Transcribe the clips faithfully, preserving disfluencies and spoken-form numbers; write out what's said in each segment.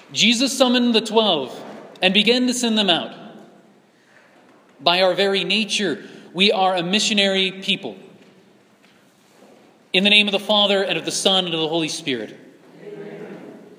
Jesus summoned the twelve and began to send them out. By our very nature, we are a missionary people. In the name of the Father, and of the Son, and of the Holy Spirit. Amen.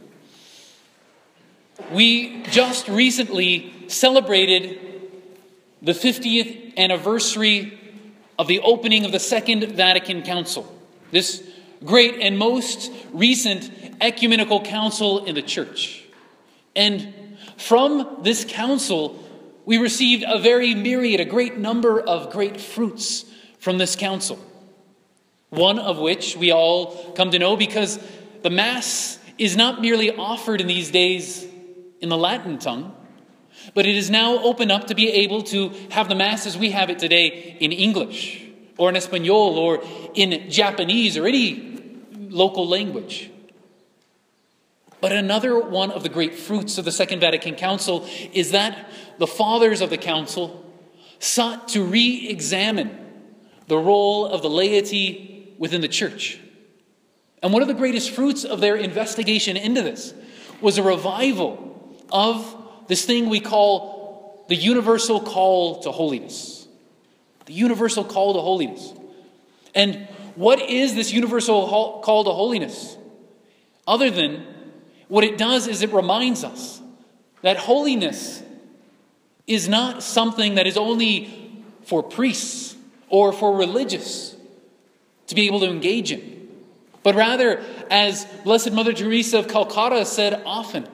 We just recently celebrated the fiftieth anniversary of the opening of the Second Vatican Council, this great and most recent ecumenical council in the Church. And from this council, we received a very myriad, a great number of great fruits from this council. One of which we all come to know because the Mass is not merely offered in these days in the Latin tongue, but it is now opened up to be able to have the Mass as we have it today in English, or in Espanol, or in Japanese, or any local language. But another one of the great fruits of the Second Vatican Council is that the fathers of the Council sought to re-examine the role of the laity within the Church. And one of the greatest fruits of their investigation into this was a revival of this thing we call the universal call to holiness. The universal call to holiness. And what is this universal call to holiness? Other than what it does is it reminds us that holiness is not something that is only for priests or for religious to be able to engage in. But rather, as Blessed Mother Teresa of Calcutta said often,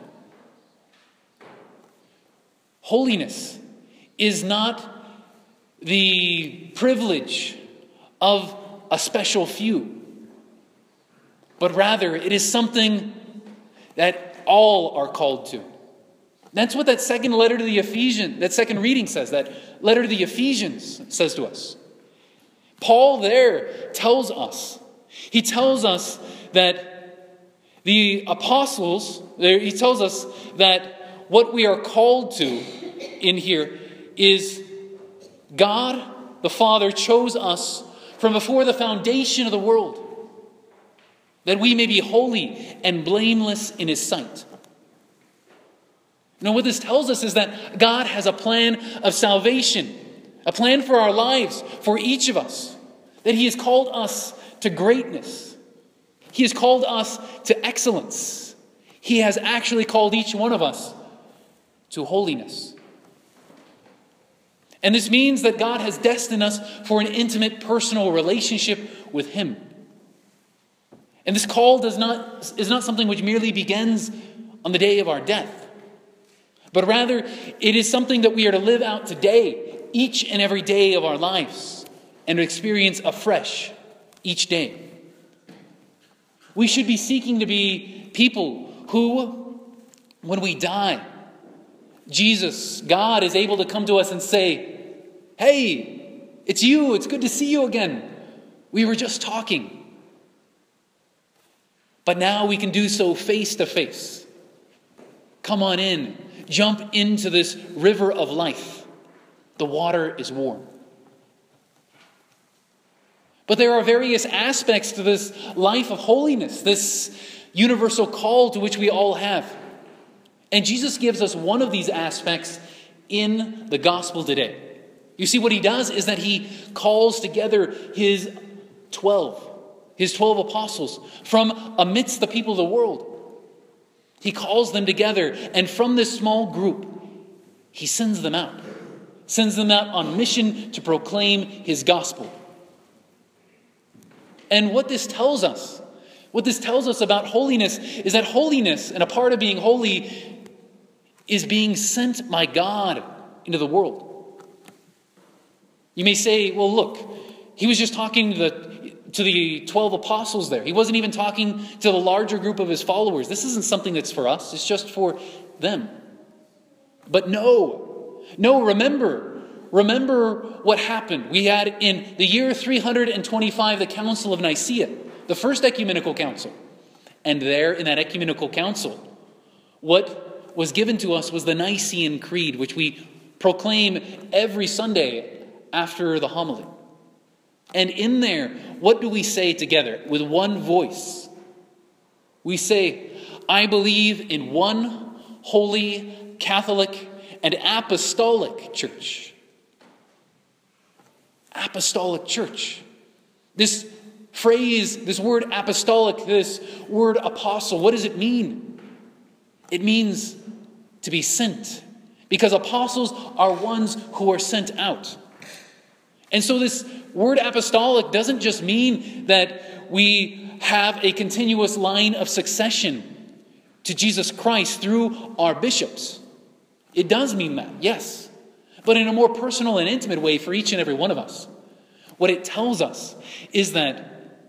holiness is not the privilege of a special few, but rather it is something that all are called to. That's what that second letter to the Ephesians, that second reading says, that letter to the Ephesians says to us. Paul there tells us, he tells us that the apostles, he tells us that what we are called to in here is God the Father chose us from before the foundation of the world, that we may be holy and blameless in His sight. Now, what this tells us is that God has a plan of salvation, a plan for our lives, for each of us, that He has called us to greatness. He has called us to excellence. He has actually called each one of us to holiness. And this means that God has destined us for an intimate personal relationship with Him. And this call does not, is not something which merely begins on the day of our death, but rather it is something that we are to live out today, each and every day of our lives, and to experience afresh each day. We should be seeking to be people who, when we die, Jesus, God, is able to come to us and say, "Hey, it's you. It's good to see you again. We were just talking." But now we can do so face to face. Come on in. Jump into this river of life. The water is warm. But there are various aspects to this life of holiness, this universal call to which we all have. And Jesus gives us one of these aspects in the gospel today. You see, what He does is that He calls together His twelve, His twelve apostles from amidst the people of the world. He calls them together, and from this small group, He sends them out. Sends them out on mission to proclaim His gospel. And what this tells us, what this tells us about holiness is that holiness, and a part of being holy, is being sent by God into the world. You may say, well, look, He was just talking to the, to the twelve apostles there. He wasn't even talking to the larger group of His followers. This isn't something that's for us. It's just for them. But no, no, remember, remember what happened. We had in the year three hundred twenty-five the Council of Nicaea, the first ecumenical council. And there in that ecumenical council, what was given to us was the Nicene Creed, which we proclaim every Sunday after the homily. And in there, what do we say together with one voice? We say, "I believe in one holy, Catholic, and apostolic church. Apostolic church. This phrase, this word apostolic, this word apostle, what does it mean? It means to be sent, because apostles are ones who are sent out. And so this word apostolic doesn't just mean that we have a continuous line of succession to Jesus Christ through our bishops. It does mean that, yes, but in a more personal and intimate way for each and every one of us. What it tells us is that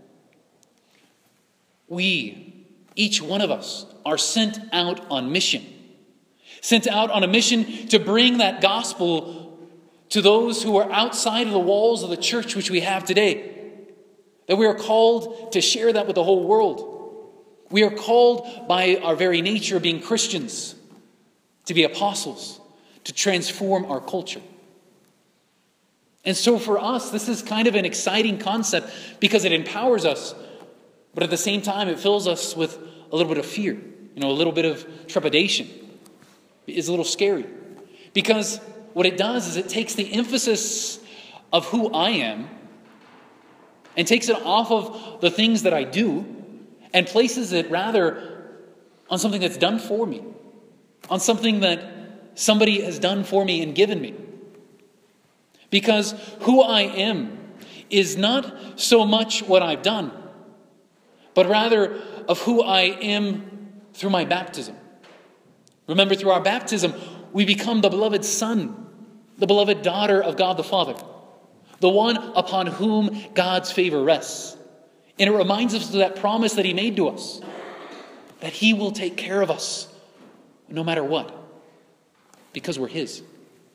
we, each one of us, are sent out on mission. Sent out on a mission to bring that gospel to those who are outside of the walls of the church which we have today. That we are called to share that with the whole world. We are called by our very nature of being Christians to be apostles, to transform our culture. And so for us, this is kind of an exciting concept because it empowers us, but at the same time, it fills us with a little bit of fear, you know, a little bit of trepidation. It's a little scary because what it does is it takes the emphasis of who I am and takes it off of the things that I do and places it rather on something that's done for me, on something that somebody has done for me and given me. Because who I am is not so much what I've done, but rather of who I am through my baptism. Remember, through our baptism, we become the beloved Son, the beloved daughter of God the Father, the one upon whom God's favor rests. And it reminds us of that promise that He made to us, that He will take care of us no matter what, because we're His.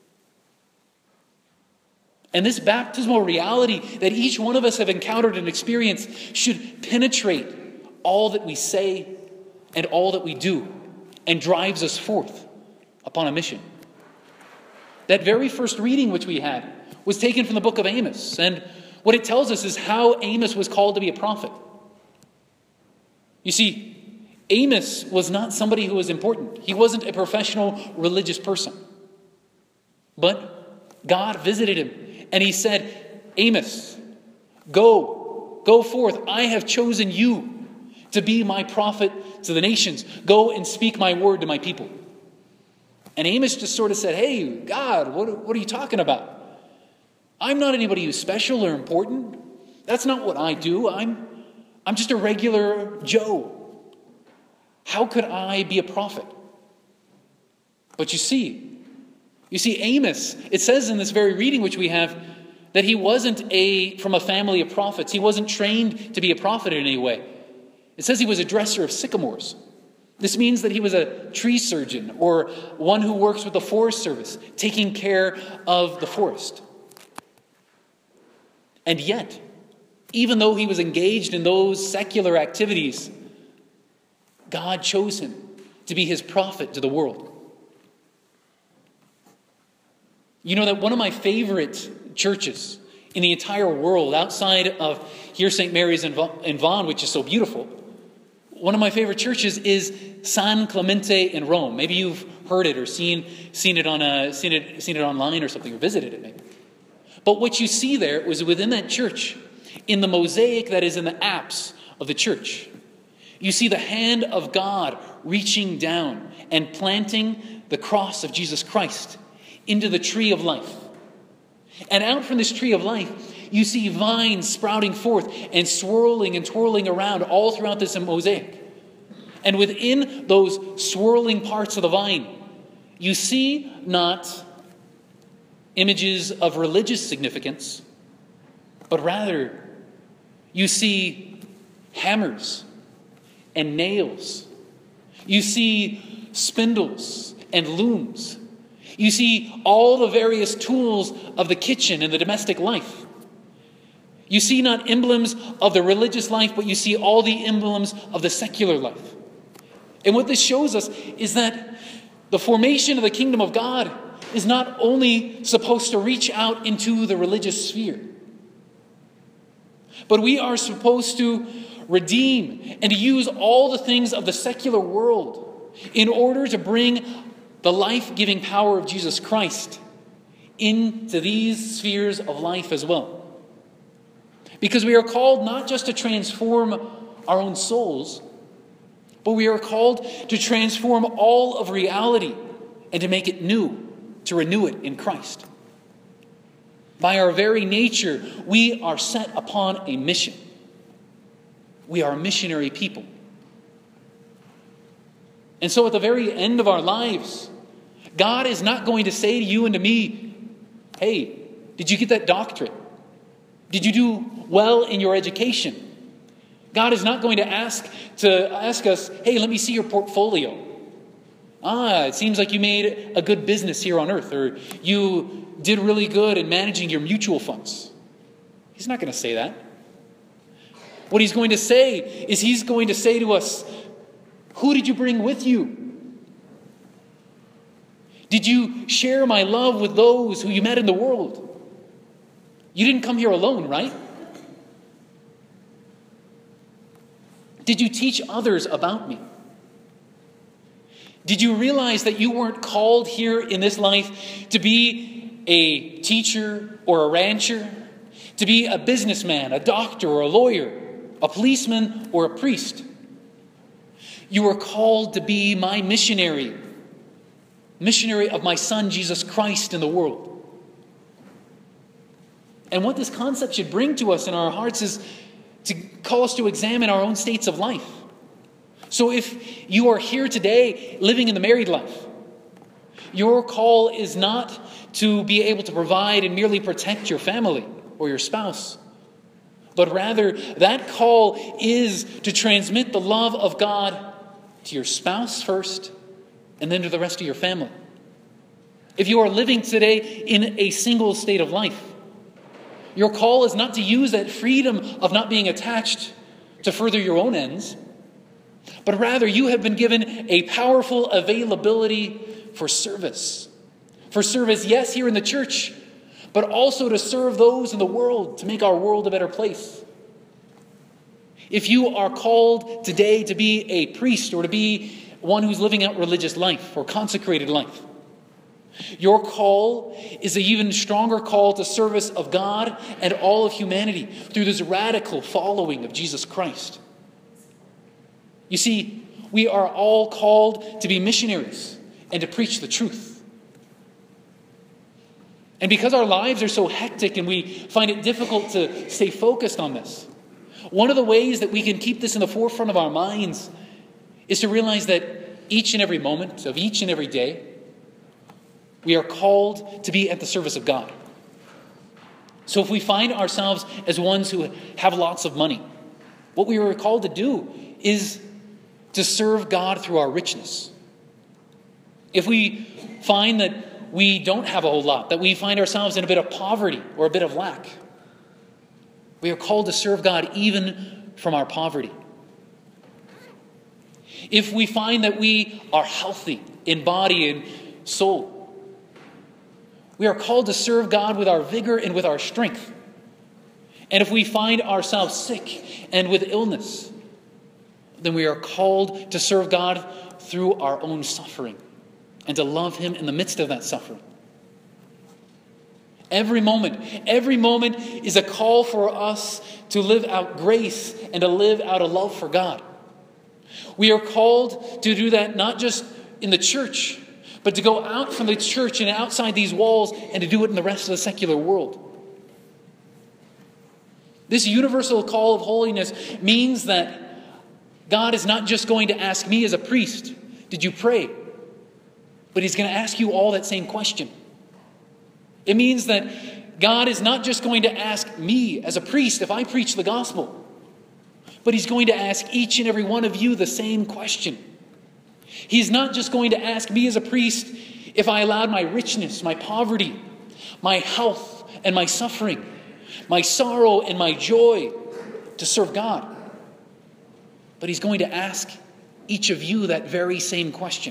And this baptismal reality that each one of us have encountered and experienced should penetrate all that we say and all that we do and drives us forth upon a mission. That very first reading which we had was taken from the book of Amos. And what it tells us is how Amos was called to be a prophet. You see, Amos was not somebody who was important. He wasn't a professional religious person. But God visited him. And He said, Amos, go, go forth. I have chosen you to be my prophet to the nations. Go and speak my word to my people. And Amos just sort of said, hey, God, what, what are you talking about? I'm not anybody who's special or important. That's not what I do. I'm, I'm just a regular Joe. How could I be a prophet? But you see, You see, Amos, it says in this very reading which we have, that he wasn't a from a family of prophets. He wasn't trained to be a prophet in any way. It says he was a dresser of sycamores. This means that he was a tree surgeon or one who works with the Forest Service, taking care of the forest. And yet, even though he was engaged in those secular activities, God chose him to be His prophet to the world. You know that one of my favorite churches in the entire world, outside of here Saint Mary's in Vaughan, which is so beautiful, one of my favorite churches is San Clemente in Rome. Maybe you've heard it or seen seen it on a seen it seen it online or something, or visited it maybe. But what you see there was within that church, in the mosaic that is in the apse of the church, you see the hand of God reaching down and planting the cross of Jesus Christ into the tree of life. And out from this tree of life, you see vines sprouting forth and swirling and twirling around all throughout this mosaic. And within those swirling parts of the vine, you see not images of religious significance, but rather you see hammers and nails. You see spindles and looms. You see all the various tools of the kitchen and the domestic life. You see not emblems of the religious life, but you see all the emblems of the secular life. And what this shows us is that the formation of the kingdom of God is not only supposed to reach out into the religious sphere, but we are supposed to redeem and to use all the things of the secular world in order to bring the life-giving power of Jesus Christ into these spheres of life as well. Because we are called not just to transform our own souls, but we are called to transform all of reality and to make it new, to renew it in Christ. By our very nature, we are set upon a mission. We are a missionary people. And so at the very end of our lives, God is not going to say to you and to me, hey, did you get that doctorate? Did you do well in your education? God is not going to ask to ask us, hey, let me see your portfolio. Ah, it seems like you made a good business here on earth, or you did really good in managing your mutual funds. He's not going to say that. What he's going to say is he's going to say to us, who did you bring with you? Did you share my love with those who you met in the world? You didn't come here alone, right? Did you teach others about me? Did you realize that you weren't called here in this life to be a teacher or a rancher, to be a businessman, a doctor or a lawyer, a policeman or a priest? You were called to be my missionary, missionary of my Son, Jesus Christ, in the world. And what this concept should bring to us in our hearts is to call us to examine our own states of life. So if you are here today living in the married life, your call is not to be able to provide and merely protect your family or your spouse, but rather that call is to transmit the love of God to your spouse first and then to the rest of your family. If you are living today in a single state of life, your call is not to use that freedom of not being attached to further your own ends, but rather you have been given a powerful availability for service. For service, yes, here in the church, but also to serve those in the world, to make our world a better place. If you are called today to be a priest or to be one who's living out religious life or consecrated life, your call is an even stronger call to service of God and all of humanity through this radical following of Jesus Christ. You see, we are all called to be missionaries and to preach the truth. And because our lives are so hectic and we find it difficult to stay focused on this, one of the ways that we can keep this in the forefront of our minds is to realize that each and every moment of each and every day, we are called to be at the service of God. So if we find ourselves as ones who have lots of money, what we are called to do is to serve God through our richness. If we find that we don't have a whole lot, that we find ourselves in a bit of poverty or a bit of lack, we are called to serve God even from our poverty. If we find that we are healthy in body and soul, we are called to serve God with our vigor and with our strength. And if we find ourselves sick and with illness, then we are called to serve God through our own suffering and to love Him in the midst of that suffering. Every moment, every moment is a call for us to live out grace and to live out a love for God. We are called to do that not just in the church, but to go out from the church and outside these walls and to do it in the rest of the secular world. This universal call of holiness means that God is not just going to ask me as a priest, did you pray? But He's going to ask you all that same question. It means that God is not just going to ask me as a priest if I preach the gospel, but He's going to ask each and every one of you the same question. He's not just going to ask me as a priest if I allowed my richness, my poverty, my health and my suffering, my sorrow and my joy to serve God. But He's going to ask each of you that very same question.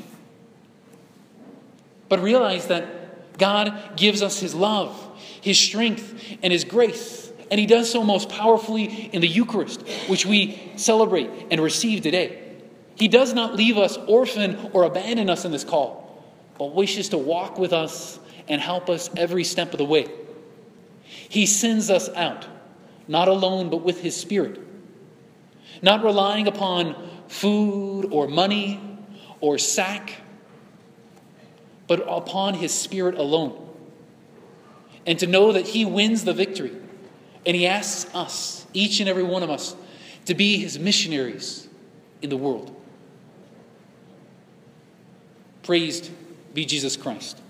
But realize that God gives us His love, His strength, and His grace. And He does so most powerfully in the Eucharist, which we celebrate and receive today. He does not leave us orphan or abandon us in this call, but wishes to walk with us and help us every step of the way. He sends us out, not alone, but with his Spirit, not relying upon food or money or sack, but upon his Spirit alone. And to know that he wins the victory. And he asks us, each and every one of us, to be his missionaries in the world. Praised be Jesus Christ.